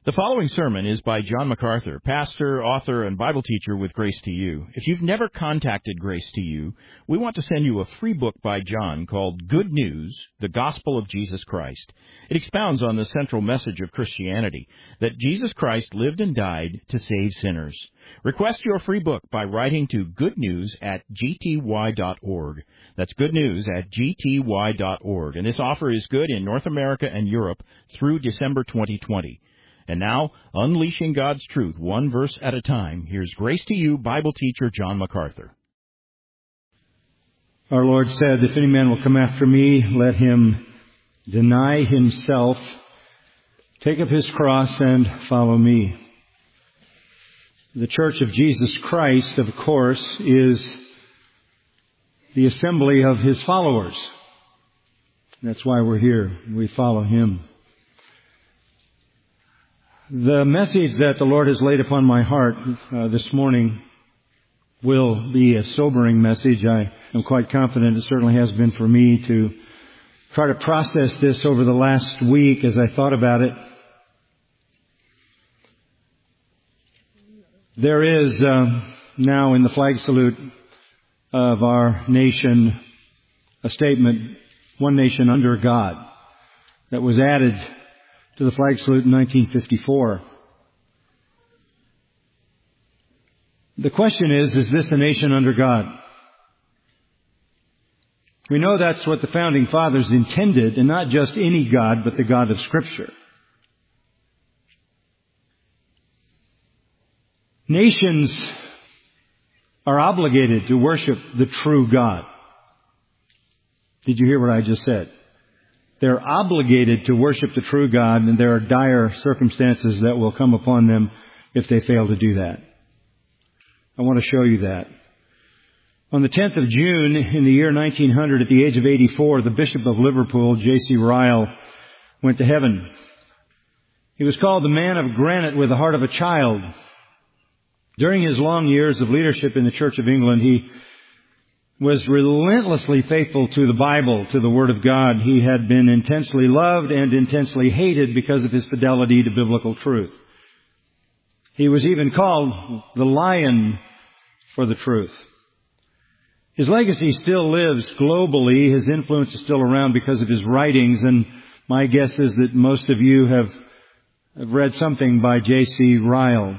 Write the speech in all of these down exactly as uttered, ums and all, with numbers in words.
The following sermon is by John MacArthur, pastor, author, and Bible teacher with Grace to You. If you've never contacted Grace to You, we want to send you a free book by John called Good News, the Gospel of Jesus Christ. It expounds on the central message of Christianity, that Jesus Christ lived and died to save sinners. Request your free book by writing to goodnews at g t y dot org. That's goodnews at g t y dot org. And this offer is good in North America and Europe through December twenty twenty. And now, unleashing God's truth one verse at a time, here's Grace to You Bible teacher John MacArthur. Our Lord said, if any man will come after me, let him deny himself, take up his cross, and follow me. The Church of Jesus Christ, of course, is the assembly of His followers. That's why we're here. We follow Him. The message that the Lord has laid upon my heart uh, this morning will be a sobering message. I am quite confident it certainly has been for me to try to process this over the last week as I thought about it. There is uh, now in the flag salute of our nation a statement, one nation under God, that was added to the flag salute in nineteen fifty-four. The question is, is this a nation under God? We know that's what the founding fathers intended, and not just any God, but the God of Scripture. Nations are obligated to worship the true God. Did you hear what I just said? They're obligated to worship the true God, and there are dire circumstances that will come upon them if they fail to do that. I want to show you that. On the tenth of June in the year nineteen hundred, at the age of eighty-four, the Bishop of Liverpool, J C Ryle, went to heaven. He was called the man of granite with the heart of a child. During his long years of leadership in the Church of England, he was relentlessly faithful to the Bible, to the Word of God. He had been intensely loved and intensely hated because of his fidelity to biblical truth. He was even called the Lion for the truth. His legacy still lives globally. His influence is still around because of his writings, and my guess is that most of you have, have read something by J C Ryle.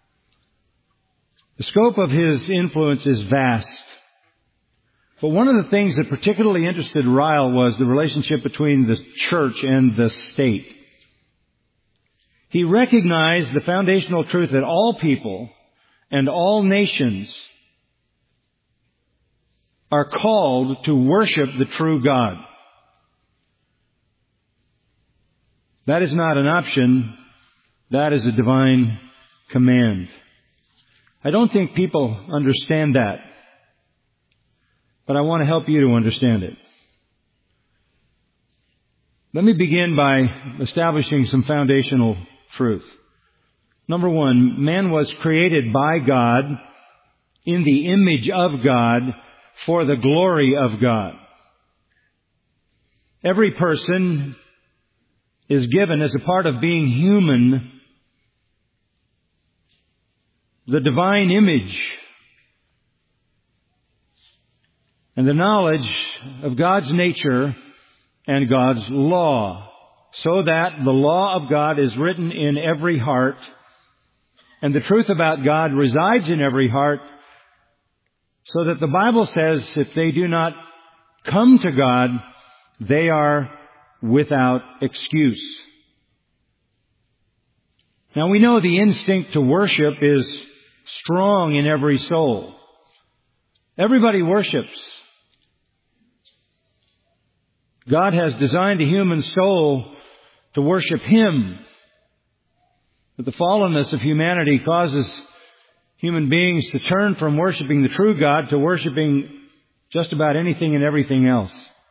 The scope of his influence is vast. But one of the things that particularly interested Ryle was the relationship between the church and the state. He recognized the foundational truth that all people and all nations are called to worship the true God. That is not an option. That is a divine command. I don't think people understand that. But I want to help you to understand it. Let me begin by establishing some foundational truth. Number one, man was created by God in the image of God for the glory of God. Every person is given, as a part of being human, the divine image and the knowledge of God's nature and God's law, so that the law of God is written in every heart, and the truth about God resides in every heart, so that the Bible says if they do not come to God, they are without excuse. Now we know the instinct to worship is strong in every soul. Everybody worships. God has designed the human soul to worship Him. But the fallenness of humanity causes human beings to turn from worshiping the true God to worshiping just about anything and everything else.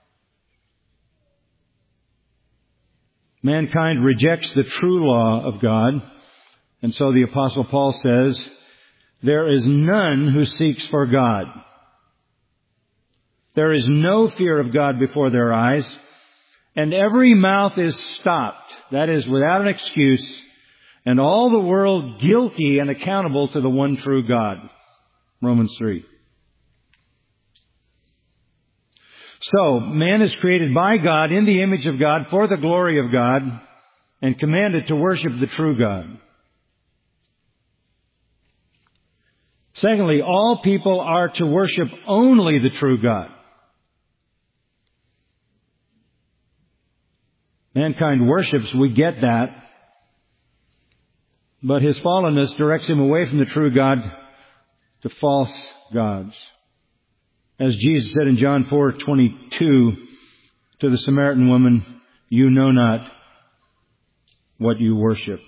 Mankind rejects the true law of God, and so the Apostle Paul says, there is none who seeks for God. There is no fear of God before their eyes, and every mouth is stopped. That is, without an excuse, and all the world guilty and accountable to the one true God. Romans three. So, man is created by God in the image of God for the glory of God and commanded to worship the true God. Secondly, all people are to worship only the true God. Mankind worships, we get that. But his fallenness directs him away from the true God to false gods. As Jesus said in John four twenty-two to the Samaritan woman, "You know not what you worship."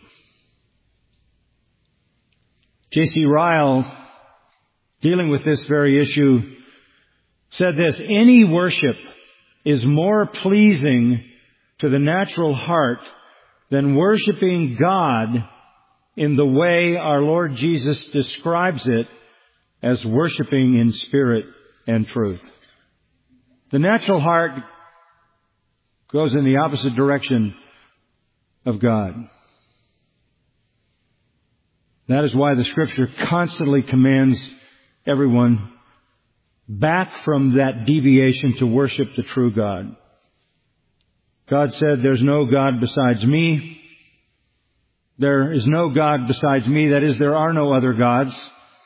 J C Ryle, dealing with this very issue, said this: any worship is more pleasing to the natural heart than worshiping God in the way our Lord Jesus describes it as worshiping in spirit and truth. The natural heart goes in the opposite direction of God. That is why the Scripture constantly commands everyone back from that deviation to worship the true God. God said, "There's no God besides me." There is no God besides me. That is, there are no other gods.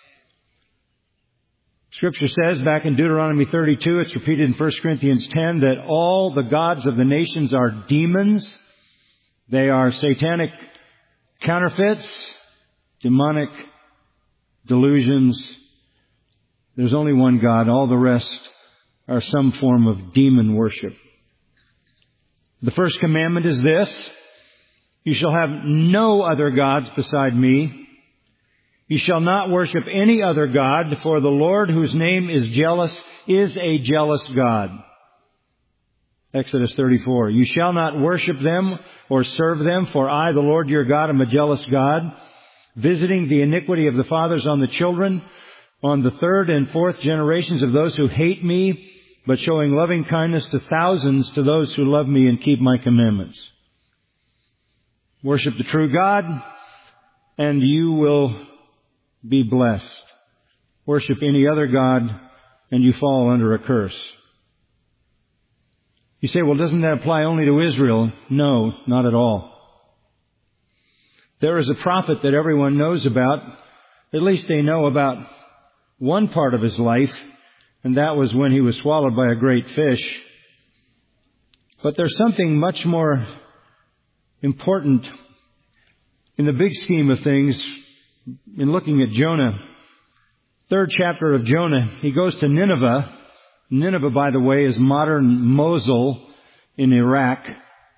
Scripture says back in Deuteronomy thirty-two, it's repeated in First Corinthians ten, that all the gods of the nations are demons. They are satanic counterfeits, demonic delusions. There's only one God. All the rest are some form of demon worship. The first commandment is this: you shall have no other gods beside me. You shall not worship any other God, for the Lord, whose name is jealous, is a jealous God. Exodus thirty-four. You shall not worship them or serve them, for I, the Lord your God, am a jealous God, visiting the iniquity of the fathers on the children, on the third and fourth generations of those who hate me, but showing loving kindness to thousands to those who love me and keep my commandments. Worship the true God, and you will be blessed. Worship any other God, and you fall under a curse. You say, well, doesn't that apply only to Israel? No, not at all. There is a prophet that everyone knows about. At least they know about one part of his life, and that was when he was swallowed by a great fish. But there's something much more important in the big scheme of things in looking at Jonah. Third chapter of Jonah, he goes to Nineveh. Nineveh, by the way, is modern Mosul in Iraq. At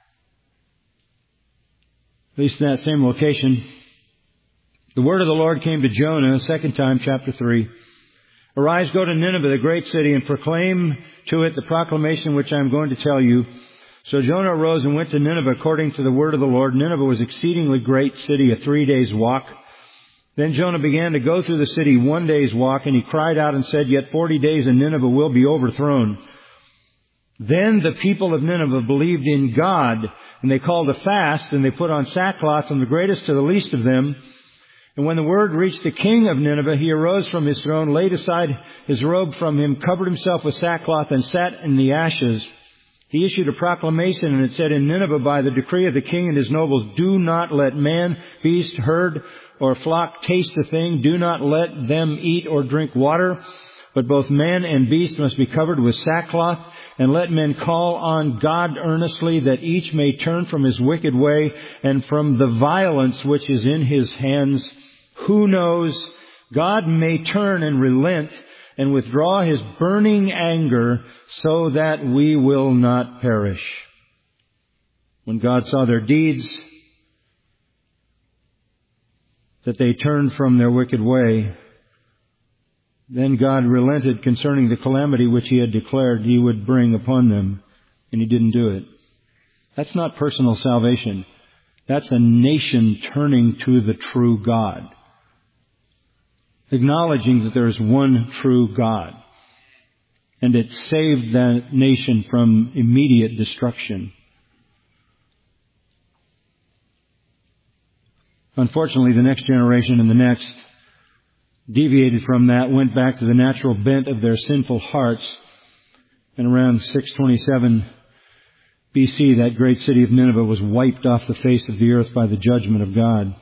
least in that same location. The word of the Lord came to Jonah, second time, chapter three. Arise, go to Nineveh, the great city, and proclaim to it the proclamation which I am going to tell you. So Jonah arose and went to Nineveh according to the word of the Lord. Nineveh was an exceedingly great city, a three days walk. Then Jonah began to go through the city one day's walk, and he cried out and said, Yet forty days and Nineveh will be overthrown. Then the people of Nineveh believed in God, and they called a fast, and they put on sackcloth from the greatest to the least of them. And when the word reached the king of Nineveh, he arose from his throne, laid aside his robe from him, covered himself with sackcloth, and sat in the ashes. He issued a proclamation, and it said, In Nineveh, by the decree of the king and his nobles, do not let man, beast, herd, or flock taste a thing. Do not let them eat or drink water. But both man and beast must be covered with sackcloth. And let men call on God earnestly, that each may turn from his wicked way and from the violence which is in his hands. Who knows? God may turn and relent and withdraw his burning anger so that we will not perish. When God saw their deeds, that they turned from their wicked way, then God relented concerning the calamity which he had declared he would bring upon them, and he didn't do it. That's not personal salvation. That's a nation turning to the true God, acknowledging that there is one true God, and it saved that nation from immediate destruction. Unfortunately, the next generation and the next deviated from that, went back to the natural bent of their sinful hearts. And around six twenty-seven B C, that great city of Nineveh was wiped off the face of the earth by the judgment of God.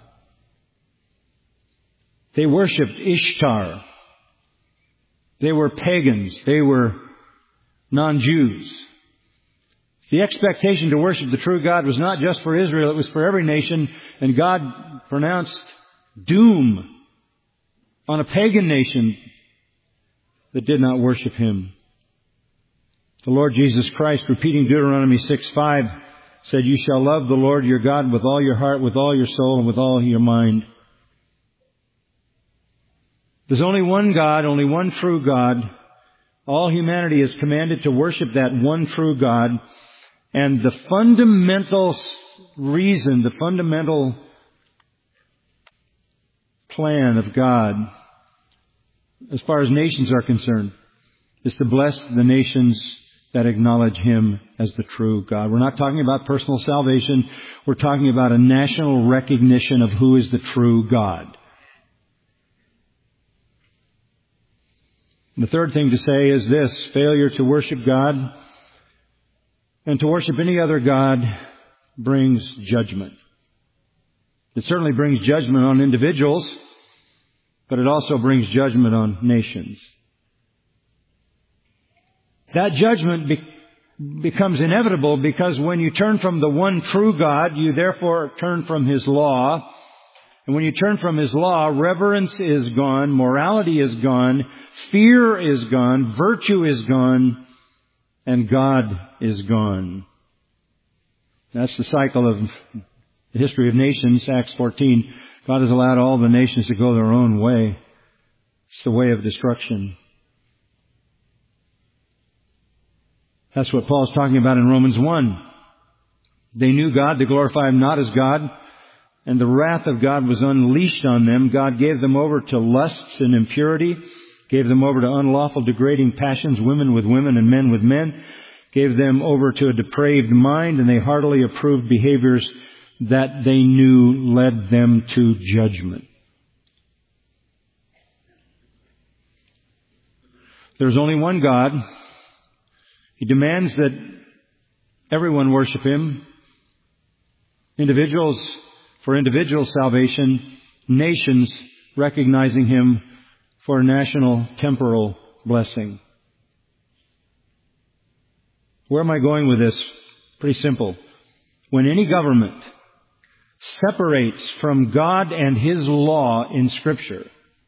They worshipped Ishtar. They were pagans. They were non-Jews. The expectation to worship the true God was not just for Israel, it was for every nation, and God pronounced doom on a pagan nation that did not worship Him. The Lord Jesus Christ, repeating Deuteronomy six five, said, "You shall love the Lord your God with all your heart, with all your soul, and with all your mind." There's only one God, only one true God. All humanity is commanded to worship that one true God. And the fundamental reason, the fundamental plan of God, as far as nations are concerned, is to bless the nations that acknowledge Him as the true God. We're not talking about personal salvation. We're talking about a national recognition of who is the true God. The third thing to say is this: failure to worship God and to worship any other God brings judgment. It certainly brings judgment on individuals, but it also brings judgment on nations. That judgment be- becomes inevitable because when you turn from the one true God, you therefore turn from His law. And when you turn from His law, reverence is gone, morality is gone, fear is gone, virtue is gone, and God is gone. That's the cycle of the history of nations, Acts fourteen. God has allowed all the nations to go their own way. It's the way of destruction. That's what Paul's talking about in Romans one. They knew God, they glorified Him not as God, and the wrath of God was unleashed on them. God gave them over to lusts and impurity, gave them over to unlawful degrading passions, women with women and men with men, gave them over to a depraved mind, and they heartily approved behaviors that they knew led them to judgment. There's only one God. He demands that everyone worship Him. Individuals for individual salvation, nations recognizing Him for national temporal blessing. Where am I going with this? Pretty simple. When any government separates from God and His law in Scripture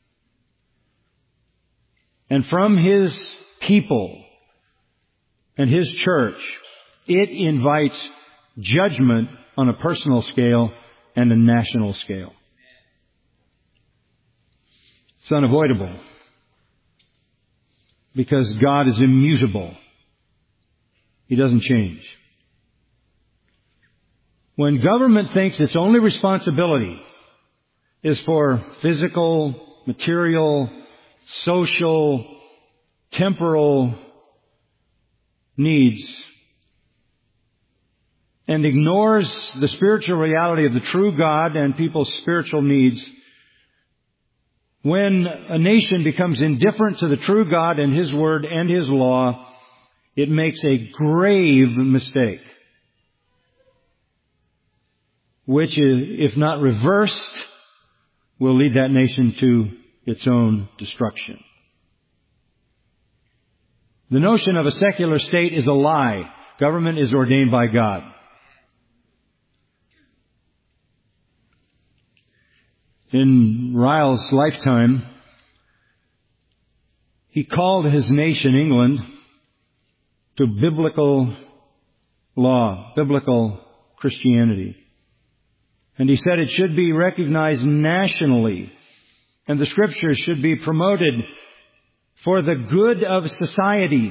and from His people and His church, it invites judgment on a personal scale and a national scale. It's unavoidable because God is immutable. He doesn't change. When government thinks its only responsibility is for physical, material, social, temporal needs, and ignores the spiritual reality of the true God and people's spiritual needs, when a nation becomes indifferent to the true God and His Word and His law, it makes a grave mistake, which, if not reversed, will lead that nation to its own destruction. The notion of a secular state is a lie. Government is ordained by God. In Ryle's lifetime, he called his nation, England, to biblical law, biblical Christianity. And he said it should be recognized nationally, and the Scriptures should be promoted for the good of society.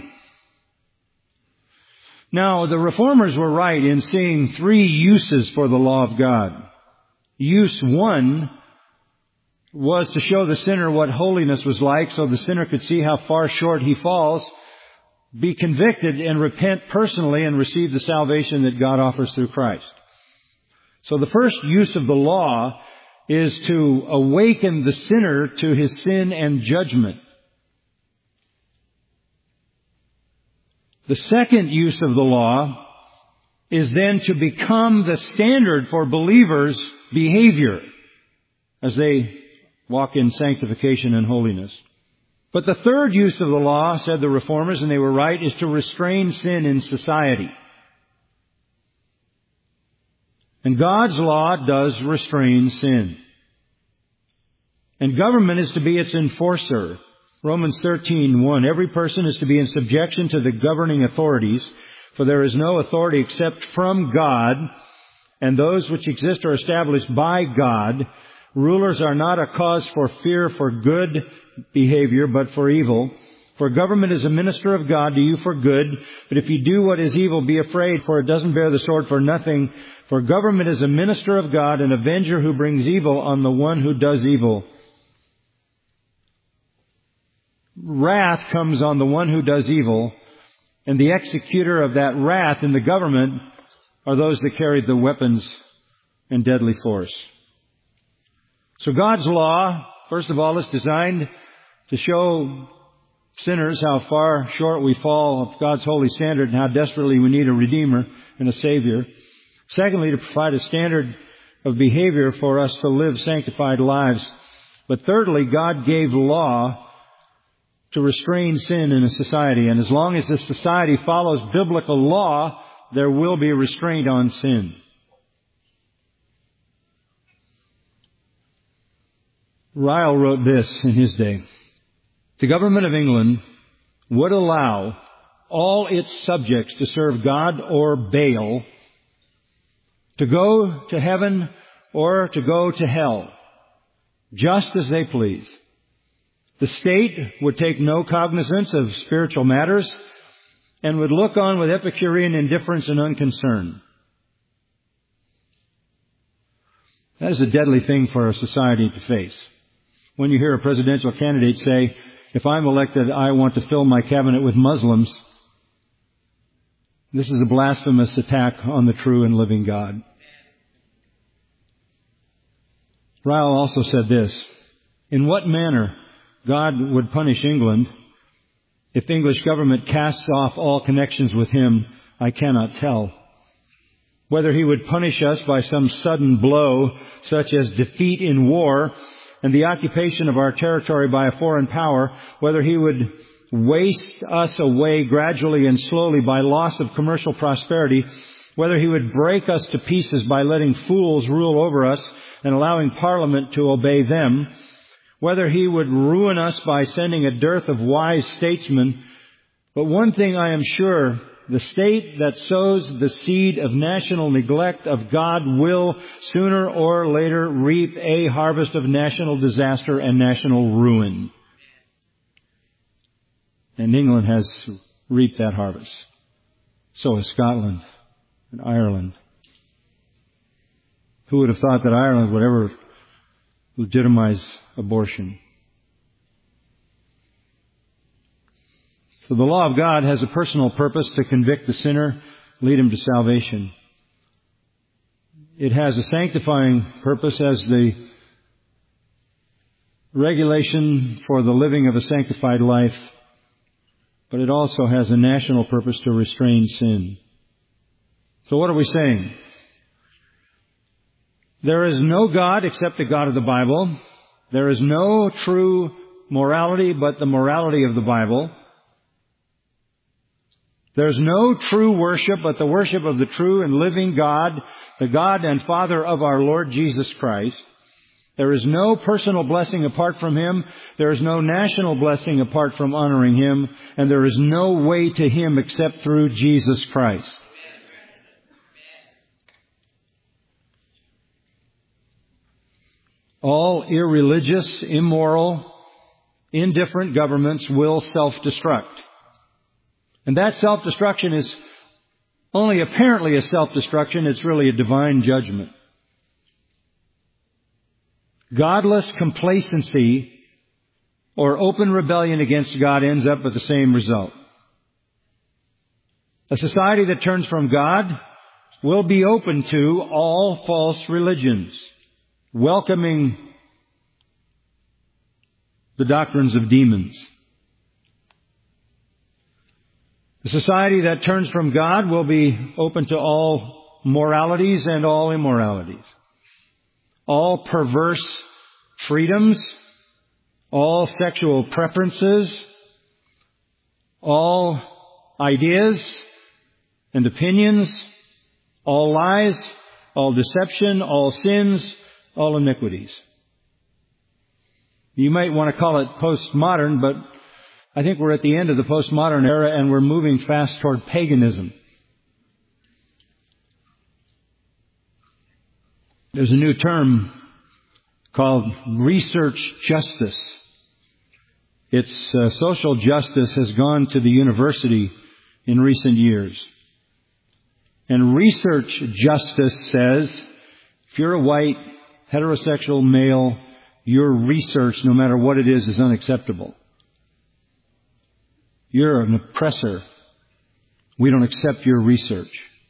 Now, the Reformers were right in seeing three uses for the law of God. Use one was to show the sinner what holiness was like, so the sinner could see how far short he falls, be convicted and repent personally and receive the salvation that God offers through Christ. So the first use of the law is to awaken the sinner to his sin and judgment. The second use of the law is then to become the standard for believers' behavior as they walk in sanctification and holiness. But the third use of the law, said the Reformers, and they were right, is to restrain sin in society. And God's law does restrain sin. And government is to be its enforcer. Romans thirteen one, every person is to be in subjection to the governing authorities, for there is no authority except from God, and those which exist are established by God. Rulers are not a cause for fear for good behavior, but for evil. For government is a minister of God to you for good, but if you do what is evil, be afraid, for it doesn't bear the sword for nothing. For government is a minister of God, an avenger who brings evil on the one who does evil. Wrath comes on the one who does evil, and the executor of that wrath in the government are those that carry the weapons and deadly force. So God's law, first of all, is designed to show sinners how far short we fall of God's holy standard and how desperately we need a Redeemer and a Savior. Secondly, to provide a standard of behavior for us to live sanctified lives. But thirdly, God gave law to restrain sin in a society. And as long as this society follows biblical law, there will be restraint on sin. Ryle wrote this in his day. The government of England would allow all its subjects to serve God or Baal, to go to heaven or to go to hell, just as they please. The state would take no cognizance of spiritual matters and would look on with Epicurean indifference and unconcern. That is a deadly thing for a society to face. When you hear a presidential candidate say, if I'm elected, I want to fill my cabinet with Muslims, this is a blasphemous attack on the true and living God. Ryle also said this, in what manner God would punish England if English government casts off all connections with Him, I cannot tell. Whether He would punish us by some sudden blow, such as defeat in war and the occupation of our territory by a foreign power, whether He would waste us away gradually and slowly by loss of commercial prosperity, whether He would break us to pieces by letting fools rule over us and allowing Parliament to obey them, whether He would ruin us by sending a dearth of wise statesmen. But one thing I am sure, the state that sows the seed of national neglect of God will sooner or later reap a harvest of national disaster and national ruin. And England has reaped that harvest. So has Scotland and Ireland. Who would have thought that Ireland would ever legitimize abortion? So the law of God has a personal purpose to convict the sinner, lead him to salvation. It has a sanctifying purpose as the regulation for the living of a sanctified life, but it also has a national purpose to restrain sin. So what are we saying? There is no God except the God of the Bible. There is no true morality but the morality of the Bible. There's no true worship but the worship of the true and living God, the God and Father of our Lord Jesus Christ. There is no personal blessing apart from Him. There is no national blessing apart from honoring Him. And there is no way to Him except through Jesus Christ. All irreligious, immoral, indifferent governments will self-destruct. And that self-destruction is only apparently a self-destruction. It's really a divine judgment. Godless complacency or open rebellion against God ends up with the same result. A society that turns from God will be open to all false religions. welcoming the doctrines of demons. The society that turns from God will be open to all moralities and all immoralities, all perverse freedoms, all sexual preferences, all ideas and opinions, all lies, all deception, all sins, all iniquities. You might want to call it postmodern, but I think we're at the end of the postmodern era and we're moving fast toward paganism. There's a new term called research justice. Its uh, social justice has gone to the university in recent years. And research justice says, if you're a white, heterosexual male, your research, no matter what it is, is unacceptable. You're an oppressor. We don't accept your research.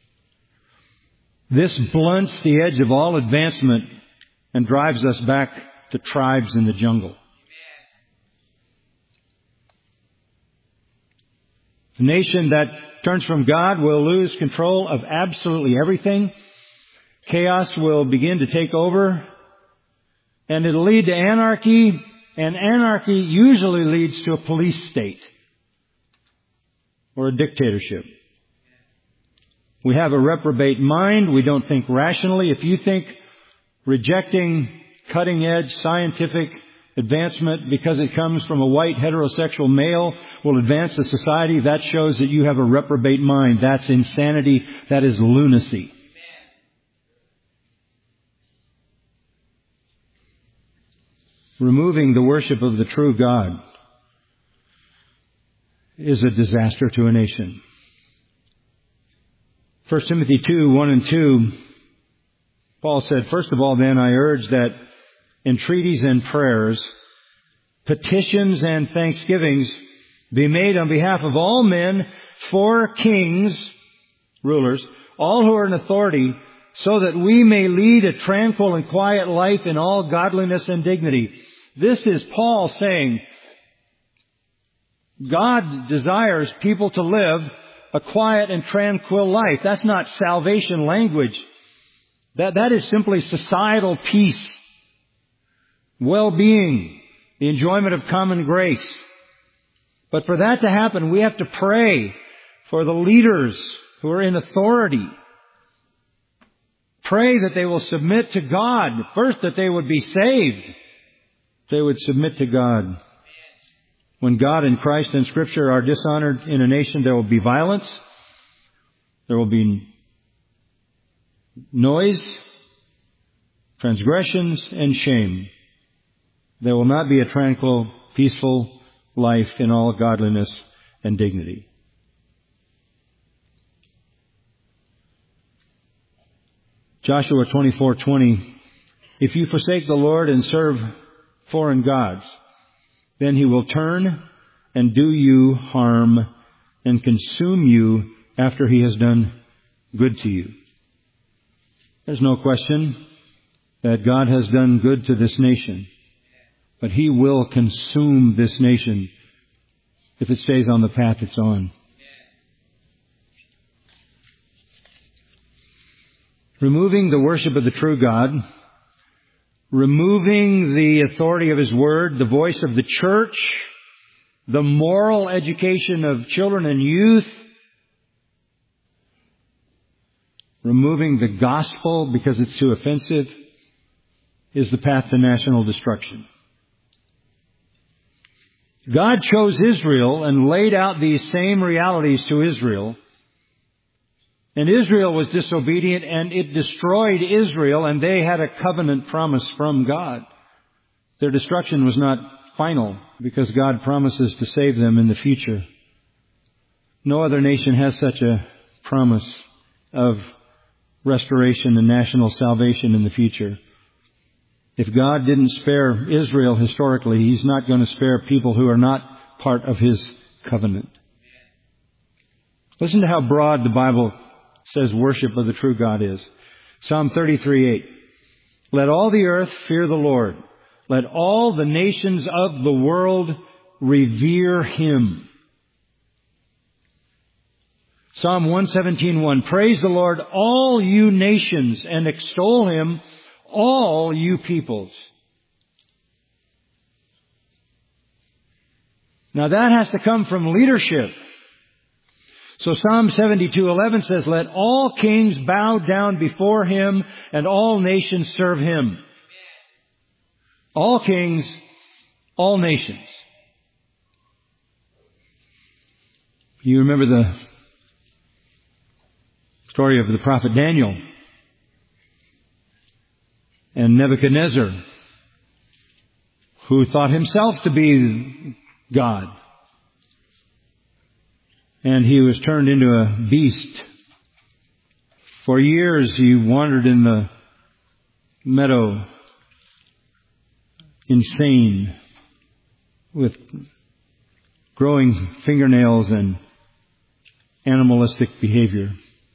This blunts the edge of all advancement and drives us back to tribes in the jungle. The nation that turns from God will lose control of absolutely everything. Chaos will begin to take over, and it'll lead to anarchy, and anarchy usually leads to a police state or a dictatorship. We have a reprobate mind. We don't think rationally. If you think rejecting cutting-edge scientific advancement because it comes from a white heterosexual male will advance the society, that shows that you have a reprobate mind. That's insanity. That is lunacy. Removing the worship of the true God is a disaster to a nation. First Timothy two, one and two, Paul said, "First of all, then, I urge that entreaties and prayers, petitions and thanksgivings be made on behalf of all men for kings," rulers, "all who are in authority, so that we may lead a tranquil and quiet life in all godliness and dignity." This is Paul saying, God desires people to live a quiet and tranquil life. That's not salvation language. That, that is simply societal peace, well-being, the enjoyment of common grace. But for that to happen, we have to pray for the leaders who are in authority. Pray that they will submit to God. First, that they would be saved. They would submit to God. When God and Christ and Scripture are dishonored in a nation, there will be violence. There will be noise, transgressions, and shame. There will not be a tranquil, peaceful life in all godliness and dignity. Joshua twenty-four twenty, "If you forsake the Lord and serve foreign gods, then He will turn and do you harm and consume you after He has done good to you." There's no question that God has done good to this nation, but He will consume this nation if it stays on the path it's on. Removing the worship of the true God, removing the authority of His Word, the voice of the church, the moral education of children and youth, removing the gospel because it's too offensive, is the path to national destruction. God chose Israel and laid out these same realities to Israel. And Israel was disobedient, and it destroyed Israel, and they had a covenant promise from God. Their destruction was not final, because God promises to save them in the future. No other nation has such a promise of restoration and national salvation in the future. If God didn't spare Israel historically, He's not going to spare people who are not part of His covenant. Listen to how broad the Bible says worship of the true God is. Psalm thirty-three eight. Let all the earth fear the Lord. Let all the nations of the world revere Him. Psalm one seventeen one. Praise the Lord, all you nations, and extol Him, all you peoples. Now that has to come from leadership. So Psalm seventy-two eleven says, let all kings bow down before Him and all nations serve Him. All kings, all nations. You remember the story of the prophet Daniel and Nebuchadnezzar, who thought himself to be God. And he was turned into a beast. For years he wandered in the meadow, insane, with growing fingernails and animalistic behavior.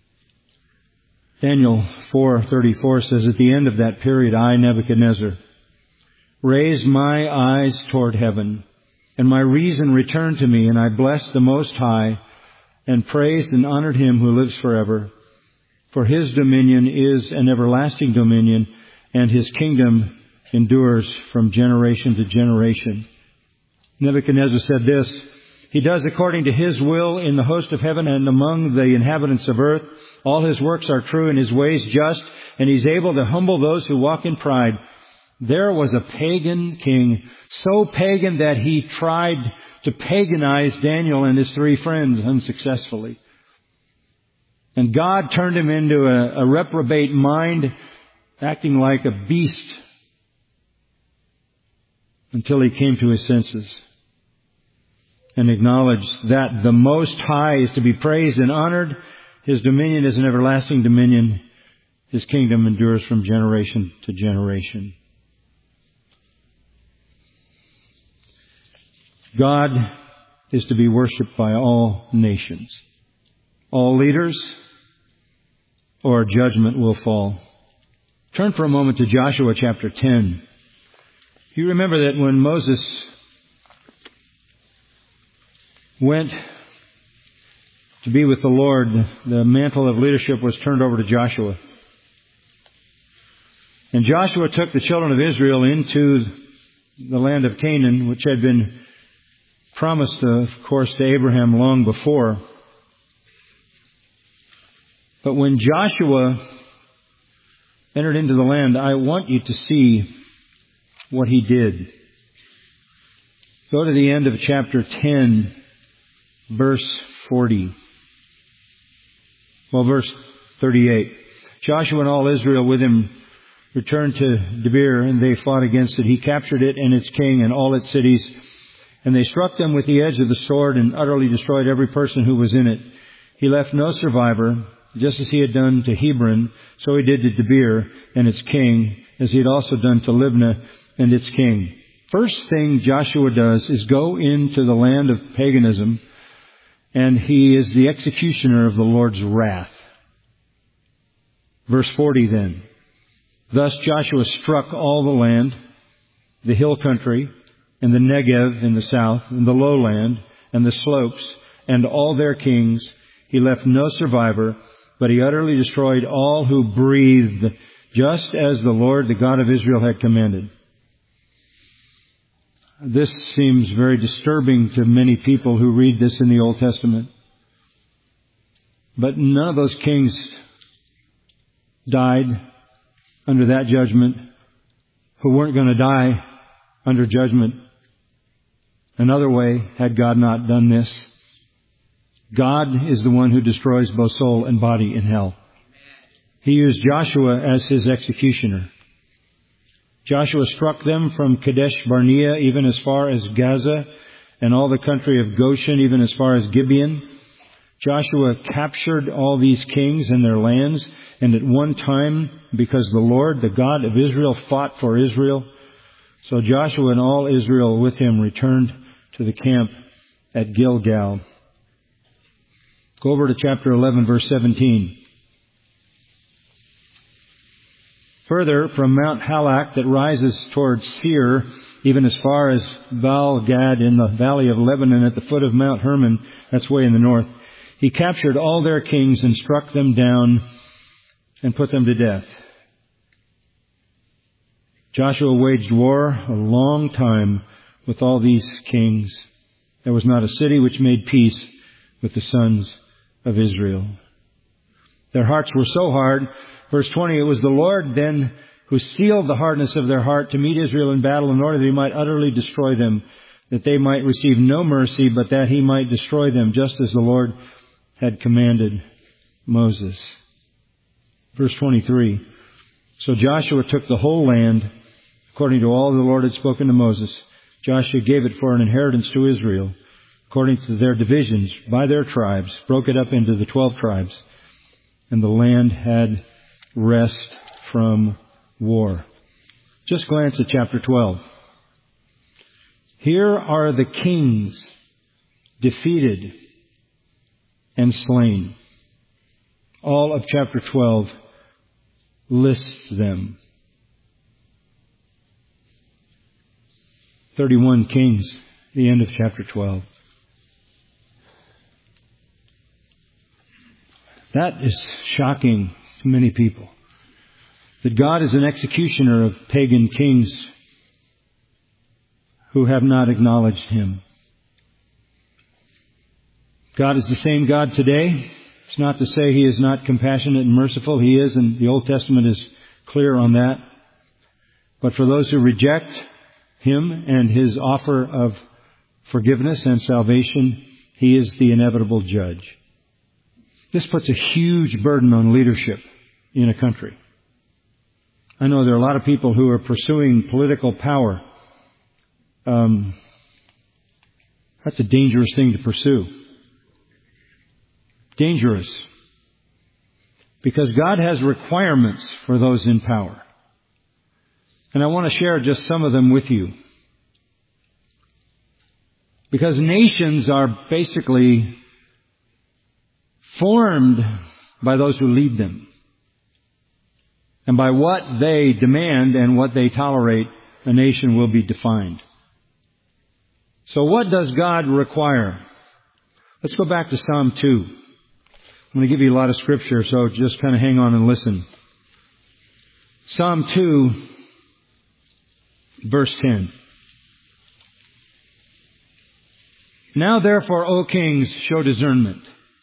Daniel four thirty-four says, at the end of that period, I, Nebuchadnezzar, raised my eyes toward heaven, and my reason returned to me, and I blessed the Most High, and praised and honored Him who lives forever. For His dominion is an everlasting dominion, and His kingdom endures from generation to generation. Nebuchadnezzar said this, He does according to His will in the host of heaven and among the inhabitants of earth. All His works are true and His ways just, and He's able to humble those who walk in pride. There was a pagan king, so pagan that he tried to paganize Daniel and his three friends unsuccessfully. And God turned him into a, a reprobate mind, acting like a beast, until he came to his senses and acknowledged that the Most High is to be praised and honored. His dominion is an everlasting dominion. His kingdom endures from generation to generation. God is to be worshipped by all nations. All leaders, or judgment will fall. Turn for a moment to Joshua chapter ten. You remember that when Moses went to be with the Lord, the mantle of leadership was turned over to Joshua. And Joshua took the children of Israel into the land of Canaan, which had been promised, of course, to Abraham long before. But when Joshua entered into the land, I want you to see what he did. Go to the end of chapter ten, verse forty. Well, verse thirty-eight. Joshua and all Israel with him returned to Debir, and they fought against it. He captured it and its king and all its cities, and they struck them with the edge of the sword and utterly destroyed every person who was in it. He left no survivor, just as he had done to Hebron, so he did to Debir and its king, as he had also done to Libnah and its king. First thing Joshua does is go into the land of paganism, and he is the executioner of the Lord's wrath. Verse forty then. Thus Joshua struck all the land, the hill country, and the Negev in the south, and the lowland, and the slopes, and all their kings. He left no survivor, but he utterly destroyed all who breathed, just as the Lord, the God of Israel, had commanded. This seems very disturbing to many people who read this in the Old Testament. But none of those kings died under that judgment who weren't going to die under judgment another way had God not done this. God is the one who destroys both soul and body in hell. He used Joshua as his executioner. Joshua struck them from Kadesh Barnea even as far as Gaza, and all the country of Goshen even as far as Gibeon. Joshua captured all these kings and their lands, and at one time, because the Lord, the God of Israel, fought for Israel, so Joshua and all Israel with him returned to the camp at Gilgal. Go over to chapter eleven, verse seventeen. Further, from Mount Halak that rises towards Seir, even as far as Baal-Gad in the valley of Lebanon at the foot of Mount Hermon, that's way in the north, he captured all their kings and struck them down and put them to death. Joshua waged war a long time with all these kings. There was not a city which made peace with the sons of Israel. Their hearts were so hard. Verse twenty, it was the Lord then who sealed the hardness of their heart to meet Israel in battle in order that he might utterly destroy them, that they might receive no mercy, but that he might destroy them, just as the Lord had commanded Moses. Verse twenty-three, so Joshua took the whole land, according to all the Lord had spoken to Moses. Joshua gave it for an inheritance to Israel, according to their divisions, by their tribes, broke it up into the twelve tribes, and the land had rest from war. Just glance at chapter twelve. Here are the kings defeated and slain. All of chapter twelve lists them. thirty-one kings, the end of chapter twelve. That is shocking to many people. That God is an executioner of pagan kings who have not acknowledged Him. God is the same God today. It's not to say He is not compassionate and merciful. He is, and the Old Testament is clear on that. But for those who reject Him and His offer of forgiveness and salvation, He is the inevitable judge. This puts a huge burden on leadership in a country. I know there are a lot of people who are pursuing political power. Um, that's a dangerous thing to pursue. Dangerous. Because God has requirements for those in power. And I want to share just some of them with you. Because nations are basically formed by those who lead them. And by what they demand and what they tolerate, a nation will be defined. So what does God require? Let's go back to Psalm two. I'm going to give you a lot of scripture, so just kind of hang on and listen. Psalm two, verse ten. Now therefore, O kings, show discernment.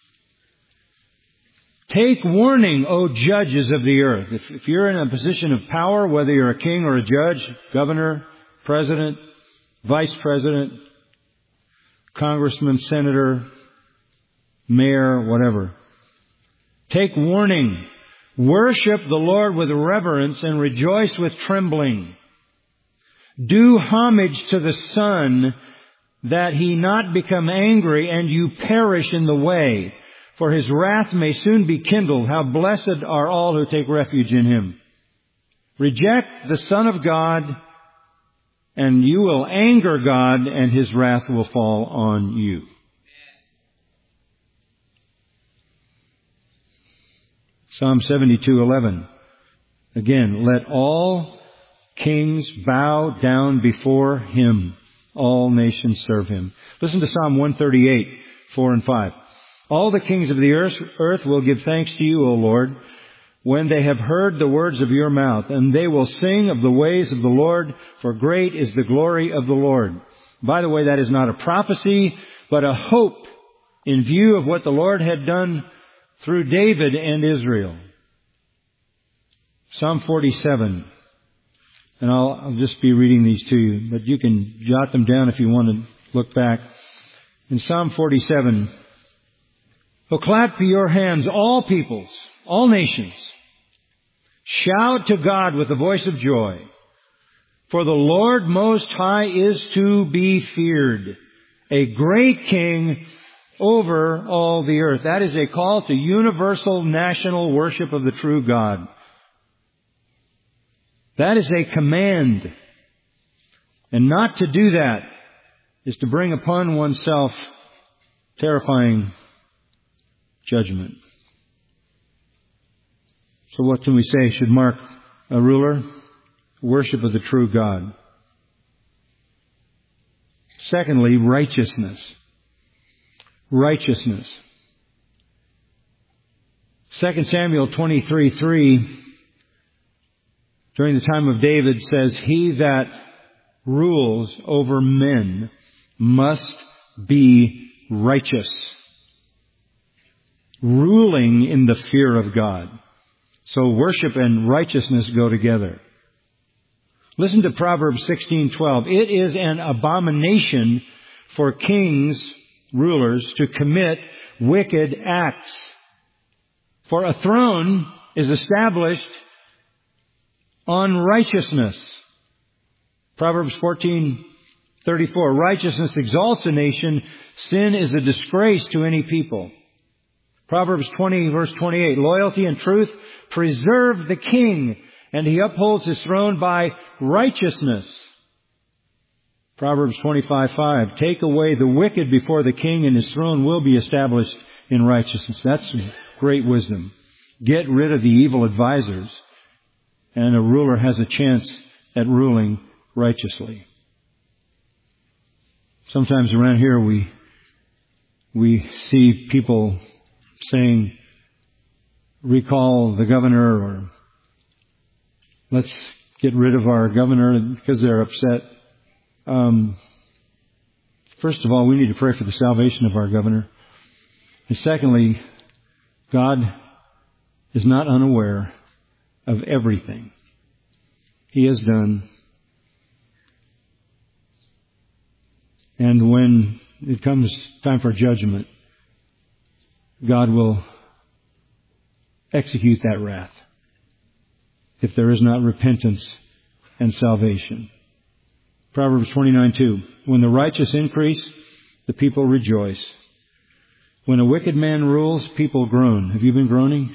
Take warning, O judges of the earth. If, if you're in a position of power, whether you're a king or a judge, governor, president, vice president, congressman, senator, mayor, whatever. Take warning. Worship the Lord with reverence and rejoice with trembling. Do homage to the Son, that He not become angry and you perish in the way. For His wrath may soon be kindled. How blessed are all who take refuge in Him. Reject the Son of God, and you will anger God, and His wrath will fall on you. Psalm seventy-two eleven. Again, let all kings bow down before Him. All nations serve Him. Listen to Psalm one thirty-eight, four and five. All the kings of the earth will give thanks to you, O Lord, when they have heard the words of your mouth, and they will sing of the ways of the Lord, for great is the glory of the Lord. By the way, that is not a prophecy, but a hope in view of what the Lord had done through David and Israel. Psalm forty-seven. And I'll, I'll just be reading these to you, but you can jot them down if you want to look back. In Psalm forty-seven, "Oh, clap your hands, all peoples, all nations. Shout to God with the voice of joy. For the Lord Most High is to be feared, a great King over all the earth." That is a call to universal national worship of the true God. That is a command. And not to do that is to bring upon oneself terrifying judgment. So what can we say should mark a ruler, worship of the true God. Secondly, righteousness. Righteousness. Second Samuel twenty-three three, during the time of David, says, "He that rules over men must be righteous," ruling in the fear of God. So worship and righteousness go together. Listen to Proverbs sixteen twelve. "It is an abomination for kings, rulers, to commit wicked acts. For a throne is established on righteousness." Proverbs fourteen thirty-four. "Righteousness exalts a nation. Sin is a disgrace to any people." Proverbs twenty verse twenty-eight. "Loyalty and truth preserve the king, and he upholds his throne by righteousness." Proverbs twenty-five five. "Take away the wicked before the king, and his throne will be established in righteousness." That's great wisdom. Get rid of the evil advisors, and a ruler has a chance at ruling righteously. Sometimes around here we we see people saying, recall the governor, or let's get rid of our governor because they're upset. Um, first of all, we need to pray for the salvation of our governor. And secondly, God is not unaware of everything He has done. And when it comes time for judgment, God will execute that wrath if there is not repentance and salvation. Proverbs twenty-nine two. "When the righteous increase, the people rejoice. When a wicked man rules, people groan." Have you been groaning?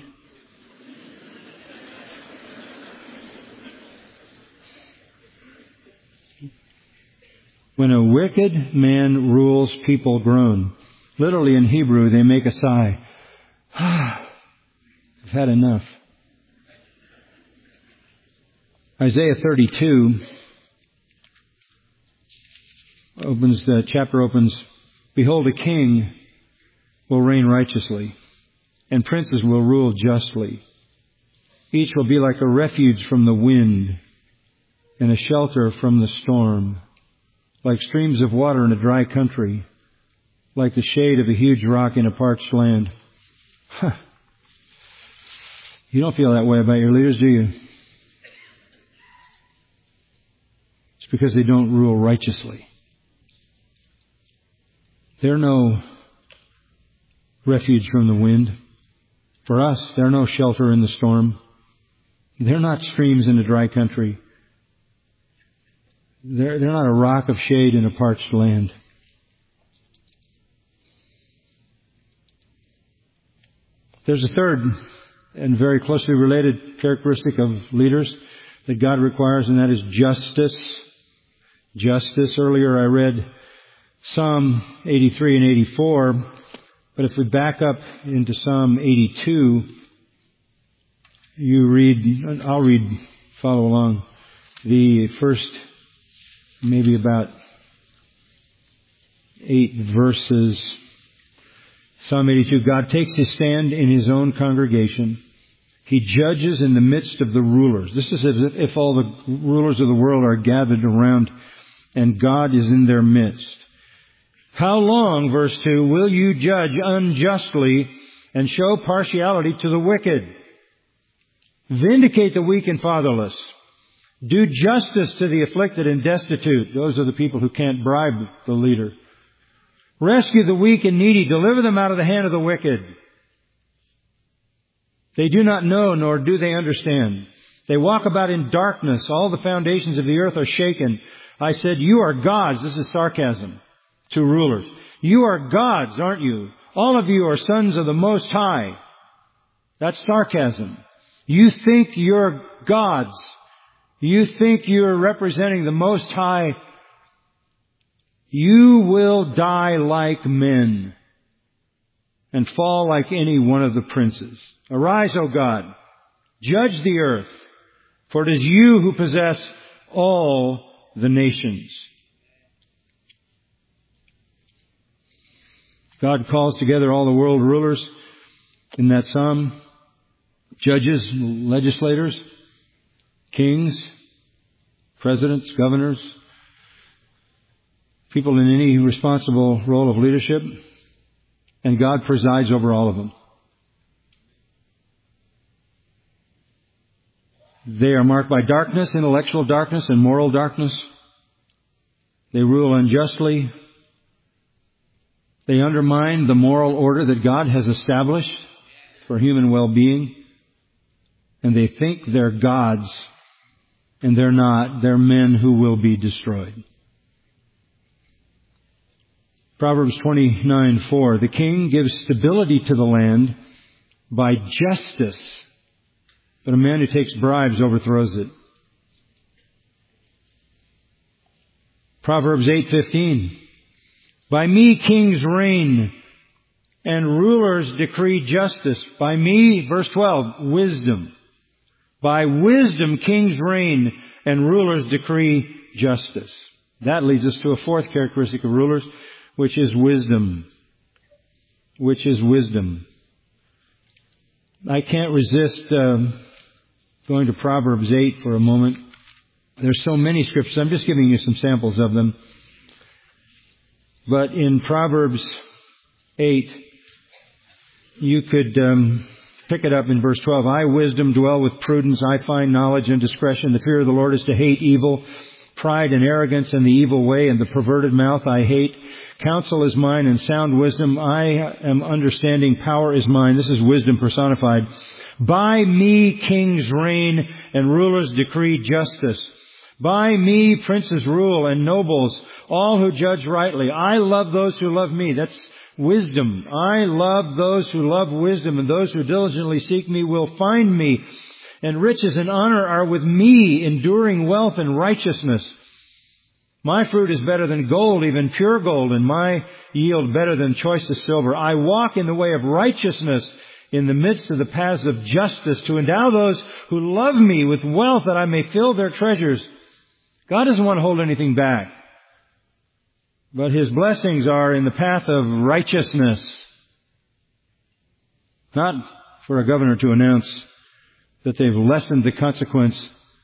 When a wicked man rules, people groan. Literally in Hebrew, they make a sigh. Ah, I've had enough. Isaiah thirty-two opens, the chapter opens, "Behold, a king will reign righteously, and princes will rule justly. Each will be like a refuge from the wind and a shelter from the storm, like streams of water in a dry country, like the shade of a huge rock in a parched land." Huh. You don't feel that way about your leaders, do you? It's because they don't rule righteously. They're no refuge from the wind. For us, they're no shelter in the storm. They're not streams in a dry country. They're, they're not a rock of shade in a parched land. There's a third and very closely related characteristic of leaders that God requires, and that is justice. Justice. Earlier I read Psalm eighty-three and eighty-four, but if we back up into Psalm eighty-two, you read, I'll read, follow along, the first maybe about eight verses. Psalm eighty-two, "God takes His stand in His own congregation. He judges in the midst of the rulers." This is as if all the rulers of the world are gathered around and God is in their midst. "How long," verse two, "will you judge unjustly and show partiality to the wicked? Vindicate the weak and fatherless. Do justice to the afflicted and destitute." Those are the people who can't bribe the leader. "Rescue the weak and needy. Deliver them out of the hand of the wicked. They do not know, nor do they understand. They walk about in darkness. All the foundations of the earth are shaken. I said, you are gods." This is sarcasm to rulers. "You are gods, aren't you? All of you are sons of the Most High." That's sarcasm. You think you're gods. You think you're representing the Most High. You will die like men and fall like any one of the princes. "Arise, O God, judge the earth, For it is you who possess all the nations. God calls together all the world rulers in that psalm. Judges, legislators, kings, presidents, governors, people in any responsible role of leadership. And God presides over all of them. They are marked by darkness, intellectual darkness, and moral darkness. They rule unjustly. They undermine the moral order that God has established for human well-being. And they think they're gods, and they're not. They're men who will be destroyed. Proverbs twenty-nine four, the king gives stability to the land by justice, but a man who takes bribes overthrows it. Proverbs eight fifteen, by me kings reign and rulers decree justice. By me, verse twelve, wisdom. By wisdom kings reign and rulers decree justice. That leads us to a fourth characteristic of rulers, which is wisdom. Which is wisdom. I can't resist um, going to Proverbs eight for a moment. There's so many scriptures. I'm just giving you some samples of them. But in Proverbs eight, you could um, pick it up in verse twelve. I, wisdom, dwell with prudence. I find knowledge and discretion. The fear of the Lord is to hate evil. Pride and arrogance and the evil way and the perverted mouth I hate. Counsel is mine and sound wisdom. I am understanding. Power is mine. This is wisdom personified. By me kings reign and rulers decree justice. By me princes rule and nobles, all who judge rightly. I love those who love me. That's wisdom. I love those who love wisdom, and those who diligently seek me will find me. And riches and honor are with me, enduring wealth and righteousness. My fruit is better than gold, even pure gold, and my yield better than choicest silver. I walk in the way of righteousness in the midst of the paths of justice, to endow those who love me with wealth, that I may fill their treasures. God doesn't want to hold anything back. But His blessings are in the path of righteousness. Not for a governor to announce that they've lessened the consequence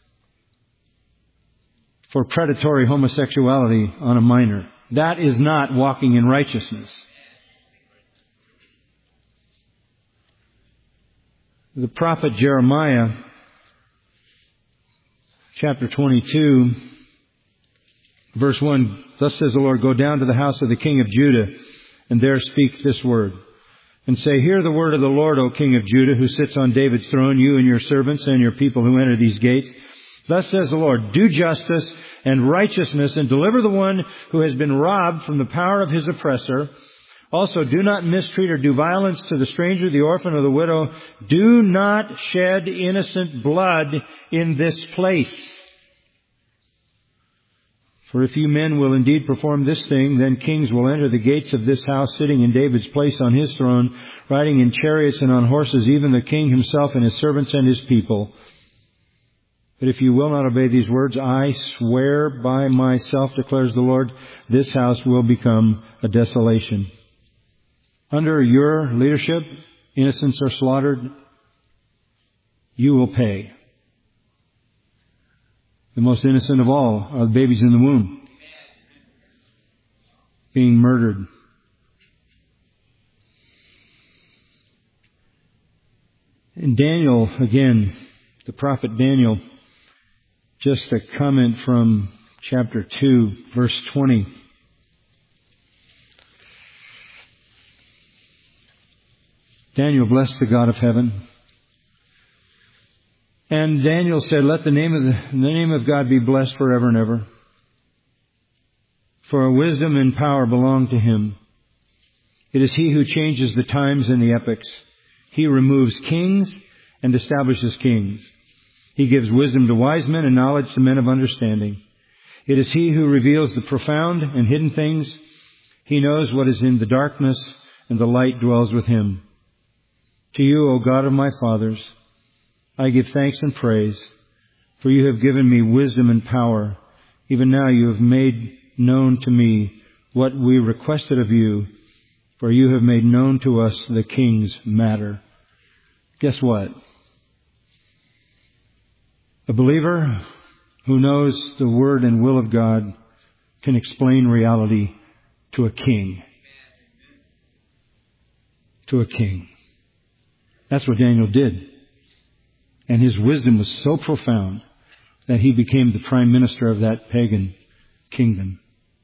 for predatory homosexuality on a minor. That is not walking in righteousness. The prophet Jeremiah, chapter twenty-two, verse one, thus says the Lord, go down to the house of the king of Judah, and there speak this word. And say, hear the word of the Lord, O King of Judah, who sits on David's throne, you and your servants and your people who enter these gates. Thus says the Lord, do justice and righteousness, and deliver the one who has been robbed from the power of his oppressor. Also, do not mistreat or do violence to the stranger, the orphan, or the widow. Do not shed innocent blood in this place. For if you men will indeed perform this thing, then kings will enter the gates of this house, sitting in David's place on his throne, riding in chariots and on horses, even the king himself and his servants and his people. But if you will not obey these words, I swear by myself, declares the Lord, this house will become a desolation. Under your leadership, innocents are slaughtered. You will pay. The most innocent of all are the babies in the womb, being murdered. And Daniel, again, the prophet Daniel, just a comment from chapter two, verse twenty. Daniel blessed the God of heaven. And Daniel said, let the name of the, the name of God be blessed forever and ever. For wisdom and power belong to Him. It is He who changes the times and the epochs. He removes kings and establishes kings. He gives wisdom to wise men and knowledge to men of understanding. It is He who reveals the profound and hidden things. He knows what is in the darkness, and the light dwells with Him. To you, O God of my fathers, I give thanks and praise, For you have given me wisdom and power. Even now you have made known to me what we requested of you, for you have made known to us the king's matter. Guess what? A believer who knows the word and will of God can explain reality to a king. To a king. That's what Daniel did. And his wisdom was so profound that he became the prime minister of that pagan kingdom.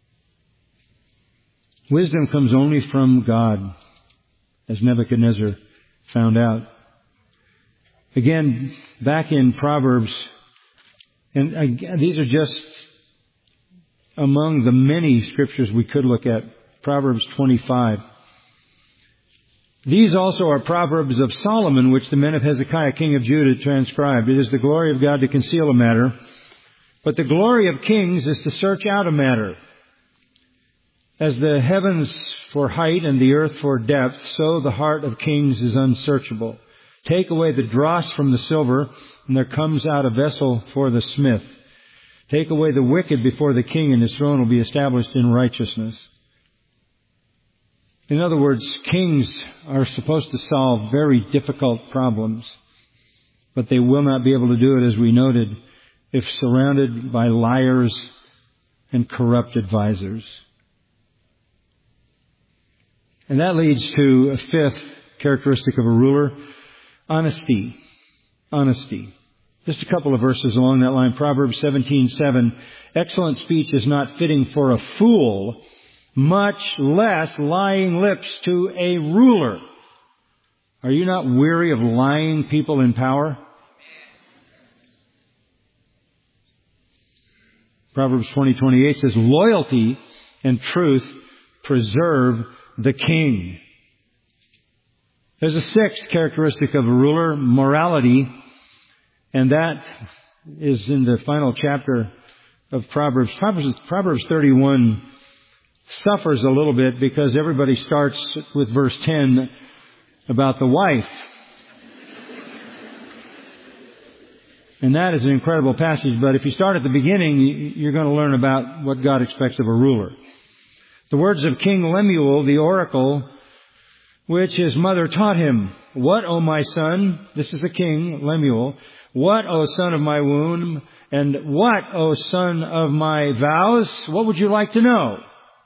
Wisdom comes only from God, as Nebuchadnezzar found out. Again, back in Proverbs, and again, these are just among the many scriptures we could look at. Proverbs twenty-five. These also are proverbs of Solomon, which the men of Hezekiah, king of Judah, transcribed. It is the glory of God to conceal a matter, but the glory of kings is to search out a matter. As the heavens for height and the earth for depth, so the heart of kings is unsearchable. Take away the dross from the silver, and there comes out a vessel for the smith. Take away the wicked before the king, and his throne will be established in righteousness. In other words, kings are supposed to solve very difficult problems, but they will not be able to do it, as we noted, if surrounded by liars and corrupt advisors. And that leads to a fifth characteristic of a ruler, honesty. Honesty. Just a couple of verses along that line. Proverbs seventeen seven. Excellent speech is not fitting for a fool, much less lying lips to a ruler. Are you not weary of lying people in power? Proverbs twenty twenty-eight says, loyalty and truth preserve the king. There's a sixth characteristic of a ruler, morality, and that is in the final chapter of Proverbs. Proverbs, Proverbs thirty-one suffers a little bit because everybody starts with verse ten about the wife. And that is an incredible passage, but if you start at the beginning, you're going to learn about what God expects of a ruler. The words of King Lemuel, the oracle, which his mother taught him. What, O my son, this is the king, Lemuel, what, O son of my womb, and what, O son of my vows, what would you like to know?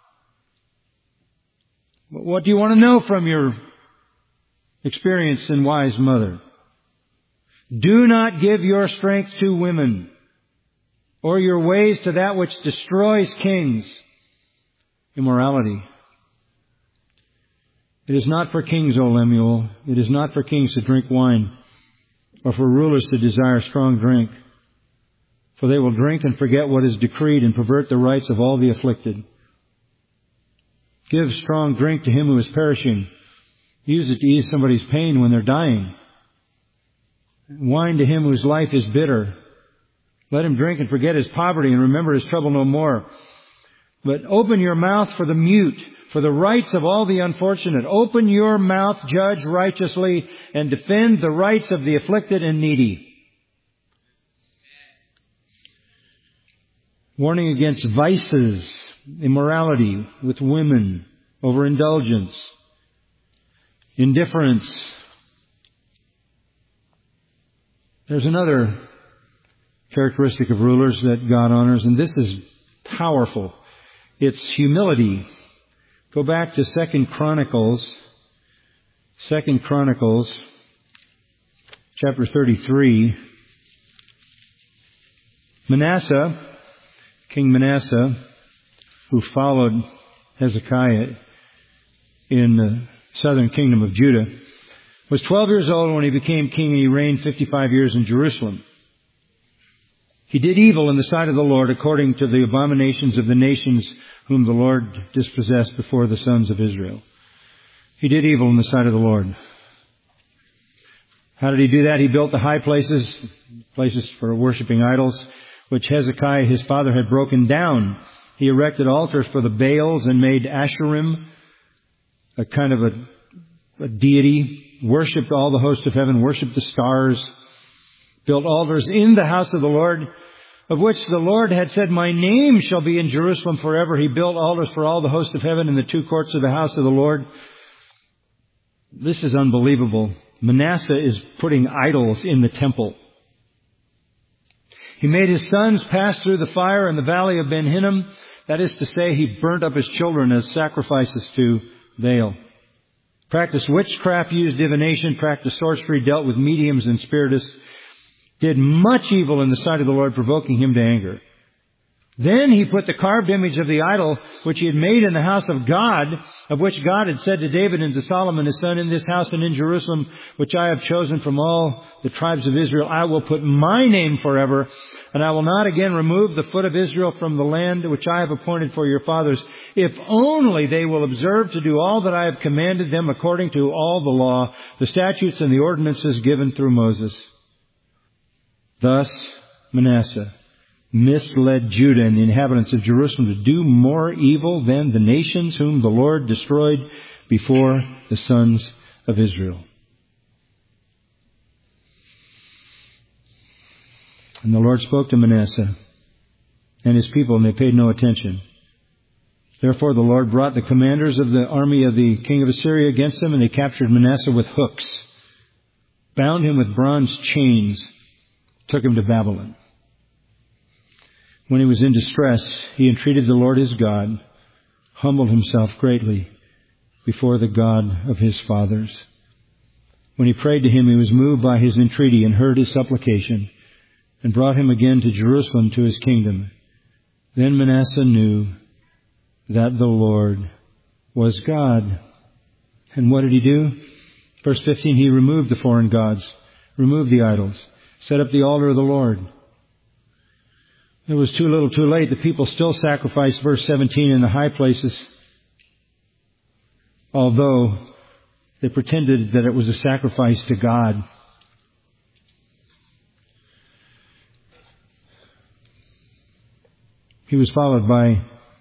What do you want to know from your experienced and wise mother? Do not give your strength to women, or your ways to that which destroys kings. Immorality. It is not for kings, O Lemuel. It is not for kings to drink wine, or for rulers to desire strong drink. For they will drink and forget what is decreed, and pervert the rights of all the afflicted. Give strong drink to him who is perishing. Use it to ease somebody's pain when they're dying. Wine to him whose life is bitter. Let him drink and forget his poverty and remember his trouble no more. But open your mouth for the mute, for the rights of all the unfortunate. Open your mouth, judge righteously, and defend the rights of the afflicted and needy. Warning against vices, immorality with women, overindulgence, indifference. There's another characteristic of rulers that God honors, and this is powerful. It's humility. Go back to Second Chronicles, Second Chronicles, chapter thirty-three. Manasseh, King Manasseh, who followed Hezekiah in the southern kingdom of Judah, was twelve years old when he became king, and he reigned fifty-five years in Jerusalem. He did evil in the sight of the Lord according to the abominations of the nations whom the Lord dispossessed before the sons of Israel. He did evil in the sight of the Lord. How did he do that? He built the high places, places for worshiping idols, which Hezekiah his father had broken down. He erected altars for the Baals and made Asherim a kind of a, a deity, worshipped all the hosts of heaven, worshipped the stars, built altars in the house of the Lord, of which the Lord had said, my name shall be in Jerusalem forever. He built altars for all the host of heaven in the two courts of the house of the Lord. This is unbelievable. Manasseh is putting idols in the temple. He made his sons pass through the fire in the valley of Ben Hinnom. That is to say, he burnt up his children as sacrifices to Baal. Practiced witchcraft, used divination, practiced sorcery, dealt with mediums and spiritists. Did much evil in the sight of the Lord, provoking him to anger. Then he put the carved image of the idol which he had made in the house of God, of which God had said to David and to Solomon his son, in this house and in Jerusalem, which I have chosen from all the tribes of Israel, I will put my name forever, and I will not again remove the foot of Israel from the land which I have appointed for your fathers, if only they will observe to do all that I have commanded them according to all the law, the statutes and the ordinances given through Moses. Thus Manasseh misled Judah and the inhabitants of Jerusalem to do more evil than the nations whom the Lord destroyed before the sons of Israel. And the Lord spoke to Manasseh and his people, and they paid no attention. Therefore the Lord brought the commanders of the army of the king of Assyria against them, and they captured Manasseh with hooks, bound him with bronze chains, took him to Babylon. When he was in distress, he entreated the Lord his God, humbled himself greatly before the God of his fathers. When he prayed to him, he was moved by his entreaty and heard his supplication, and brought him again to Jerusalem to his kingdom. Then Manasseh knew that the Lord was God. And what did he do? Verse fifteen, he removed the foreign gods, removed the idols, set up the altar of the Lord. It was too little too late. The people still sacrificed, verse seventeen, in the high places, although they pretended that it was a sacrifice to God. He was followed by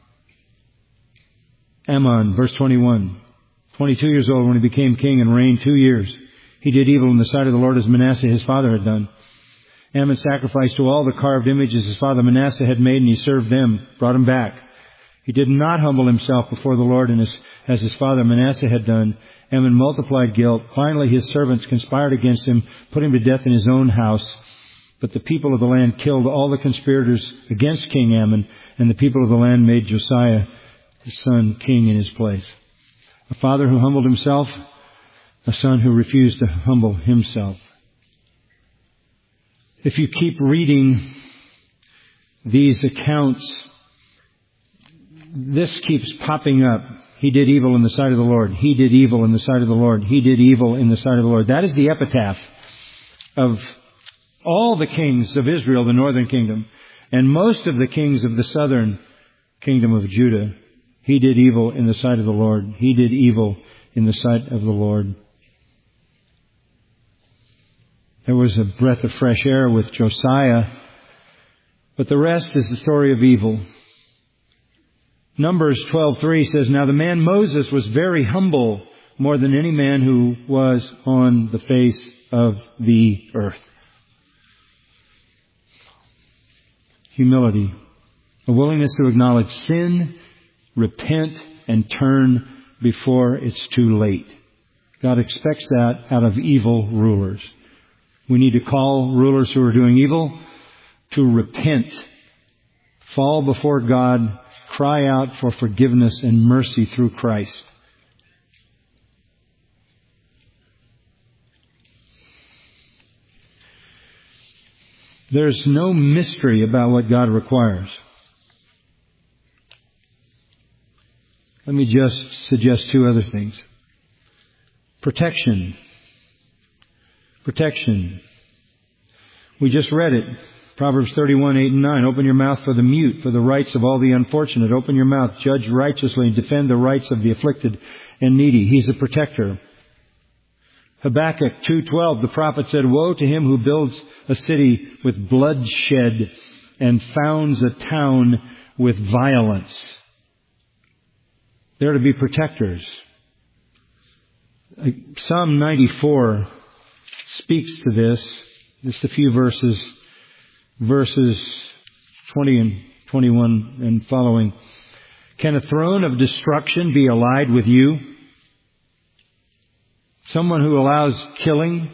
Ammon, verse twenty-one. twenty-two years old when he became king and reigned two years. He did evil in the sight of the Lord as Manasseh his father had done. Ammon sacrificed to all the carved images his father Manasseh had made, and he served them, brought them back. He did not humble himself before the Lord and his, as his father Manasseh had done. Ammon multiplied guilt. Finally his servants conspired against him, put him to death in his own house. But the people of the land killed all the conspirators against King Ammon, and the people of the land made Josiah, his son, king in his place. A father who humbled himself, a son who refused to humble himself. If you keep reading these accounts, this keeps popping up. He did evil in the sight of the Lord. He did evil in the sight of the Lord. He did evil in the sight of the Lord. That is the epitaph of all the kings of Israel, the northern kingdom, and most of the kings of the southern kingdom of Judah. He did evil in the sight of the Lord. He did evil in the sight of the Lord. There was a breath of fresh air with Josiah, but the rest is the story of evil. Numbers twelve three says, now the man Moses was very humble, more than any man who was on the face of the earth. Humility, a willingness to acknowledge sin, repent, and turn before it's too late. God expects that out of evil rulers. We need to call rulers who are doing evil to repent, fall before God, cry out for forgiveness and mercy through Christ. There's no mystery about what God requires. Let me just suggest two other things. Protection. Protection. We just read it. Proverbs thirty-one, eight and nine. Open your mouth for the mute, for the rights of all the unfortunate. Open your mouth, judge righteously, and defend the rights of the afflicted and needy. He's a protector. Habakkuk two twelve, the prophet said, woe to him who builds a city with bloodshed and founds a town with violence. They're to be protectors. Psalm ninety-four speaks to this. Just a few verses, verses twenty and twenty-one and following. Can a throne of destruction be allied with you? Someone who allows killing?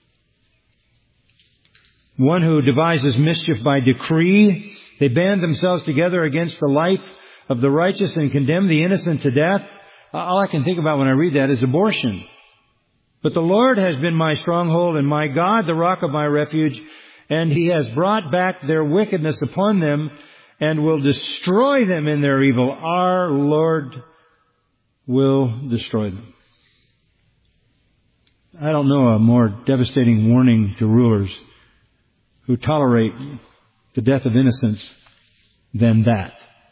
One who devises mischief by decree? They band themselves together against the life of the righteous and condemn the innocent to death. All I can think about when I read that is abortion. But the Lord has been my stronghold and my God, the rock of my refuge, and He has brought back their wickedness upon them and will destroy them in their evil. Our Lord will destroy them. I don't know a more devastating warning to rulers who tolerate the death of innocents than that.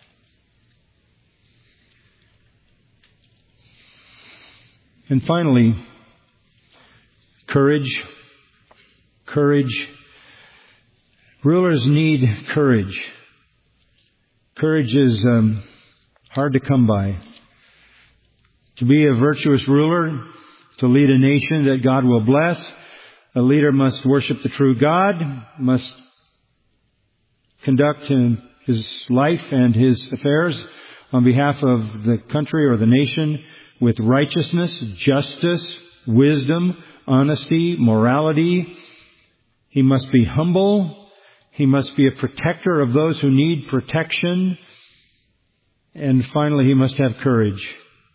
And finally, courage. Courage. Rulers need courage. Courage is um, hard to come by. To be a virtuous ruler, to lead a nation that God will bless, a leader must worship the true God, must conduct his life and his affairs on behalf of the country or the nation with righteousness, justice, wisdom, honesty, morality. He must be humble. He must be a protector of those who need protection. And finally, he must have courage.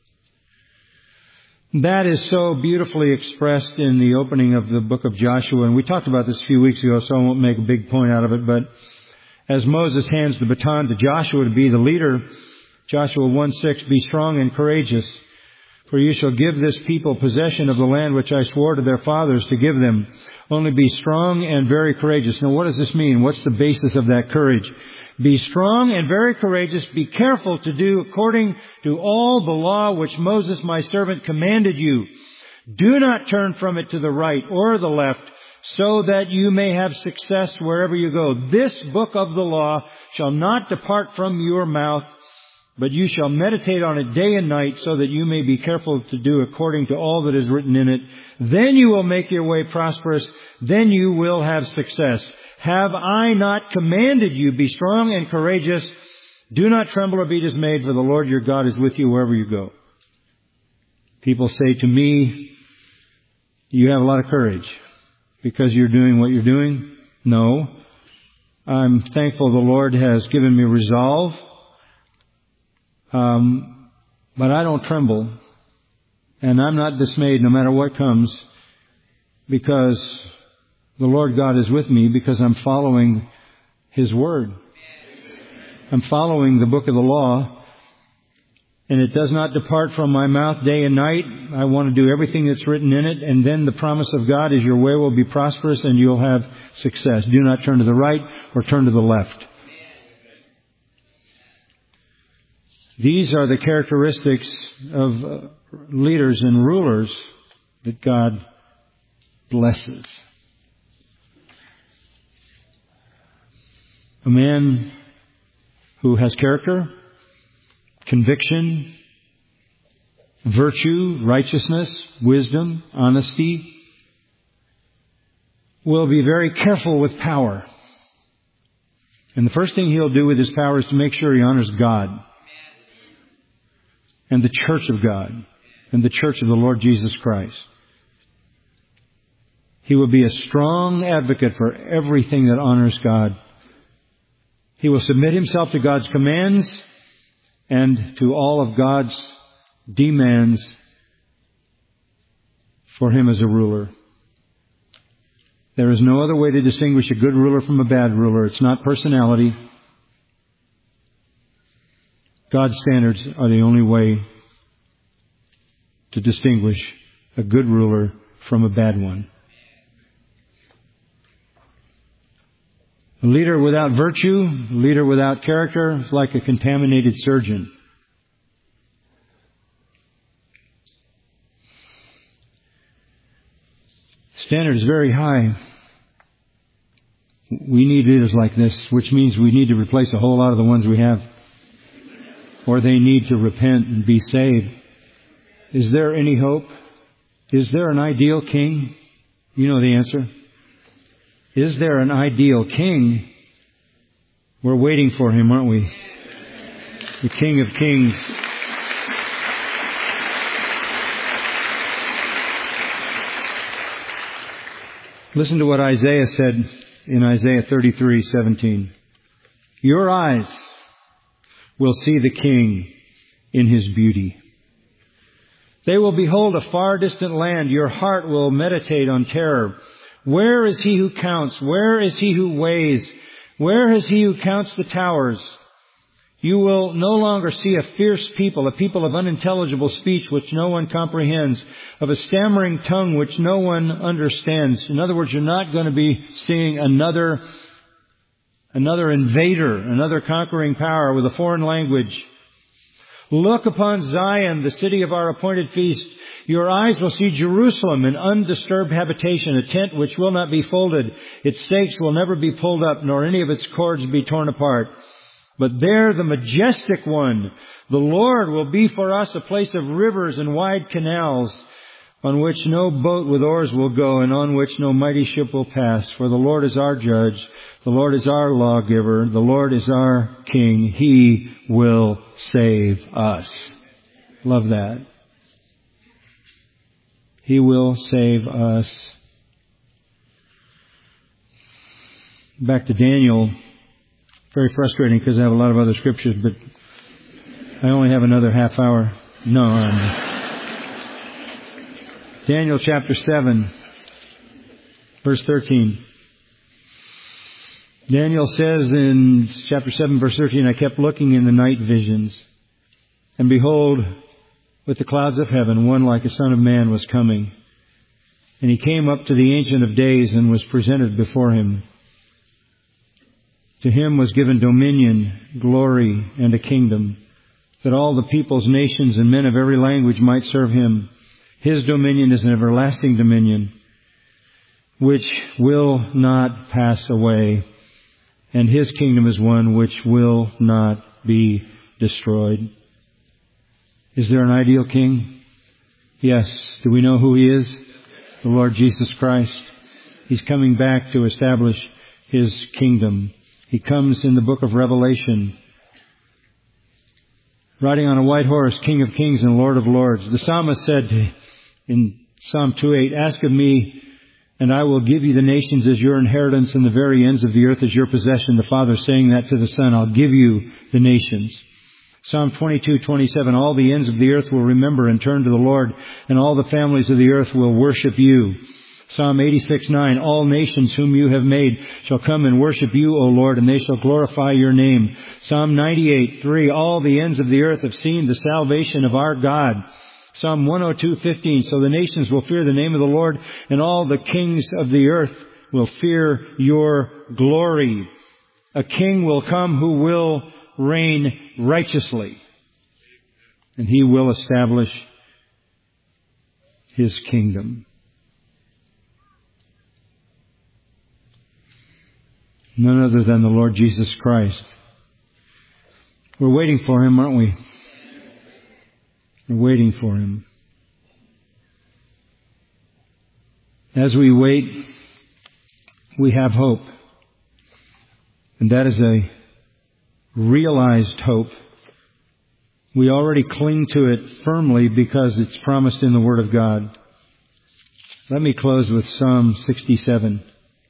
That is so beautifully expressed in the opening of the book of Joshua. And we talked about this a few weeks ago, so I won't make a big point out of it. But as Moses hands the baton to Joshua to be the leader, Joshua one six, be strong and courageous, for you shall give this people possession of the land which I swore to their fathers to give them. Only be strong and very courageous. Now what does this mean? What's the basis of that courage? Be strong and very courageous. Be careful to do according to all the law which Moses my servant commanded you. Do not turn from it to the right or the left, so that you may have success wherever you go. This book of the law shall not depart from your mouth, but you shall meditate on it day and night, so that you may be careful to do according to all that is written in it. Then you will make your way prosperous. Then you will have success. Have I not commanded you, be strong and courageous? Do not tremble or be dismayed, for the Lord your God is with you wherever you go. People say to me, you have a lot of courage because you're doing what you're doing. No. I'm thankful the Lord has given me resolve. Um, but I don't tremble. And I'm not dismayed no matter what comes, because the Lord God is with me, because I'm following His Word. I'm following the book of the law, and it does not depart from my mouth day and night. I want to do everything that's written in it, and then the promise of God is your way will be prosperous and you'll have success. Do not turn to the right or turn to the left. These are the characteristics of uh, leaders and rulers that God blesses. A man who has character, conviction, virtue, righteousness, wisdom, honesty, will be very careful with power. And the first thing he'll do with his power is to make sure he honors God and the church of God and the church of the Lord Jesus Christ. He will be a strong advocate for everything that honors God. He will submit himself to God's commands and to all of God's demands for him as a ruler. There is no other way to distinguish a good ruler from a bad ruler. It's not personality. God's standards are the only way to distinguish a good ruler from a bad one. A leader without virtue, a leader without character is like a contaminated surgeon. Standard is very high. We need leaders like this, which means we need to replace a whole lot of the ones we have. Or they need to repent and be saved. Is there any hope? Is there an ideal king? You know the answer. Is there an ideal king? We're waiting for him, aren't we? The King of Kings. Listen to what Isaiah said in Isaiah thirty-three seventeen. Your eyes will see the King in His beauty. They will behold a far distant land. Your heart will meditate on terror. Where is He who counts? Where is He who weighs? Where is He who counts the towers? You will no longer see a fierce people, a people of unintelligible speech which no one comprehends, of a stammering tongue which no one understands. In other words, you're not going to be seeing another, another invader, another conquering power with a foreign language. Look upon Zion, the city of our appointed feast. Your eyes will see Jerusalem, an undisturbed habitation, a tent which will not be folded. Its stakes will never be pulled up, nor any of its cords be torn apart. But there the majestic one, the Lord, will be for us a place of rivers and wide canals, on which no boat with oars will go, and on which no mighty ship will pass. For the Lord is our judge, the Lord is our lawgiver, the Lord is our King. He will save us. Love that. He will save us. Back to Daniel. Very frustrating because I have a lot of other scriptures, but I only have another half hour. No. Um, Daniel chapter seven, verse thirteen. Daniel says in chapter seven, verse thirteen, I kept looking in the night visions, and behold, with the clouds of heaven, one like a son of man was coming. And he came up to the Ancient of Days and was presented before him. To him was given dominion, glory, and a kingdom, that all the peoples, nations, and men of every language might serve him. His dominion is an everlasting dominion, which will not pass away, and His kingdom is one which will not be destroyed. Is there an ideal king? Yes. Do we know who He is? The Lord Jesus Christ. He's coming back to establish His kingdom. He comes in the book of Revelation, riding on a white horse, King of kings and Lord of lords. The psalmist said in Psalm two eight, ask of me, and I will give you the nations as your inheritance and the very ends of the earth as your possession. The Father saying that to the Son, I'll give you the nations. Psalm twenty-two twenty-seven, all the ends of the earth will remember and turn to the Lord, and all the families of the earth will worship you. Psalm eighty-six nine, all nations whom you have made shall come and worship you, O Lord, and they shall glorify your name. Psalm ninety-eight three, all the ends of the earth have seen the salvation of our God. Psalm one oh two fifteen, so the nations will fear the name of the Lord, and all the kings of the earth will fear your glory. A king will come who will reign righteously, and He will establish His kingdom. None other than the Lord Jesus Christ. We're waiting for Him, aren't we? We're waiting for Him. As we wait, we have hope. And that is a realized hope. We already cling to it firmly because it's promised in the Word of God. Let me close with Psalm sixty-seven.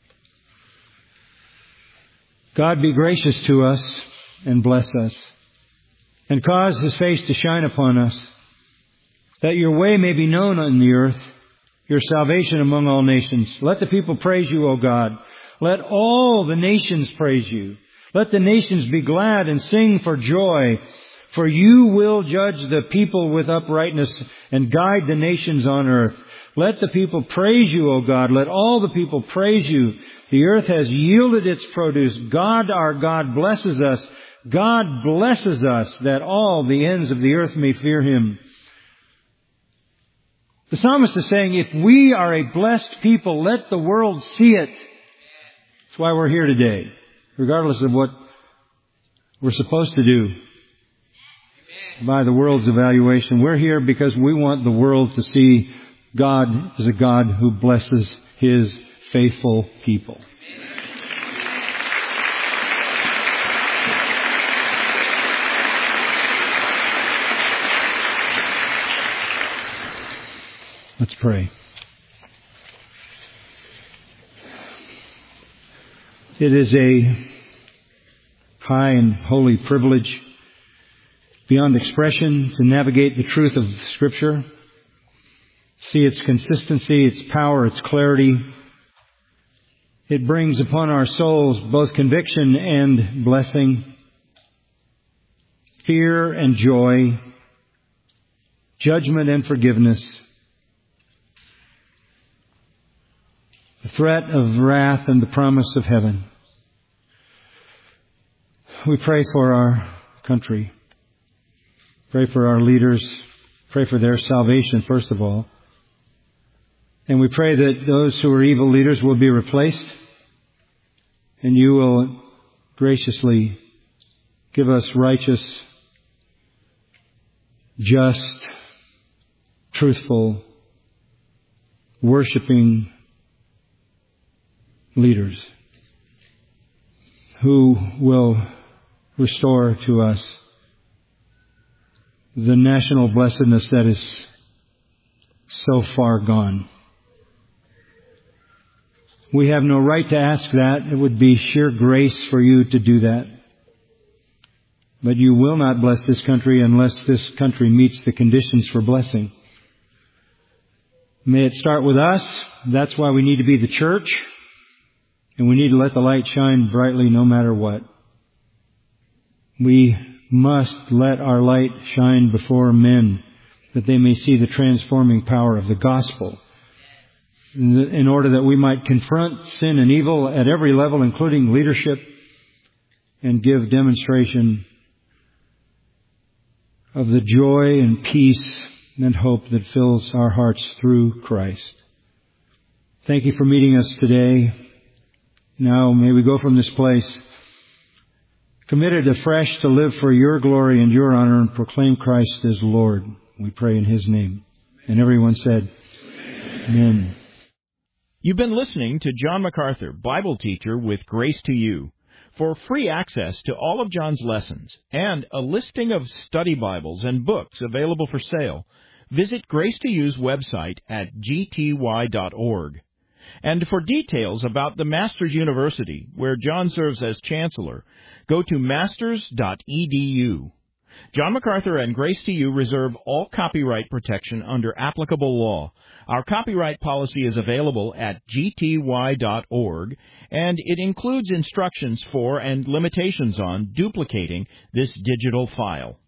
God be gracious to us and bless us, and cause His face to shine upon us, that your way may be known on the earth, your salvation among all nations. Let the people praise you, O God. Let all the nations praise you. Let the nations be glad and sing for joy, for you will judge the people with uprightness and guide the nations on earth. Let the people praise you, O God. Let all the people praise you. The earth has yielded its produce. God, our God, blesses us. God blesses us that all the ends of the earth may fear Him. The psalmist is saying, if we are a blessed people, let the world see it. That's why we're here today, regardless of what we're supposed to do by the world's evaluation. We're here because we want the world to see God is a God who blesses His faithful people. Let's pray. It is a high and holy privilege beyond expression to navigate the truth of Scripture, see its consistency, its power, its clarity. It brings upon our souls both conviction and blessing, fear and joy, judgment and forgiveness, the threat of wrath and the promise of heaven. We pray for our country. Pray for our leaders. Pray for their salvation, first of all. And we pray that those who are evil leaders will be replaced, and you will graciously give us righteous, just, truthful, worshiping leaders who will restore to us the national blessedness that is so far gone. We have no right to ask that. It would be sheer grace for you to do that. But you will not bless this country unless this country meets the conditions for blessing. May it start with us. That's why we need to be the church. And we need to let the light shine brightly no matter what. We must let our light shine before men, that they may see the transforming power of the gospel, in order that we might confront sin and evil at every level, including leadership, and give demonstration of the joy and peace and hope that fills our hearts through Christ. Thank you for meeting us today. Now may we go from this place committed afresh to live for your glory and your honor and proclaim Christ as Lord. We pray in His name. And everyone said, Amen. Amen. You've been listening to John MacArthur, Bible teacher with Grace to You. For free access to all of John's lessons and a listing of study Bibles and books available for sale, visit Grace to You's website at g t y dot org. And for details about the Masters University, where John serves as chancellor, go to masters dot e d u. John MacArthur and Grace to You reserve all copyright protection under applicable law. Our copyright policy is available at g t y dot org, and it includes instructions for and limitations on duplicating this digital file.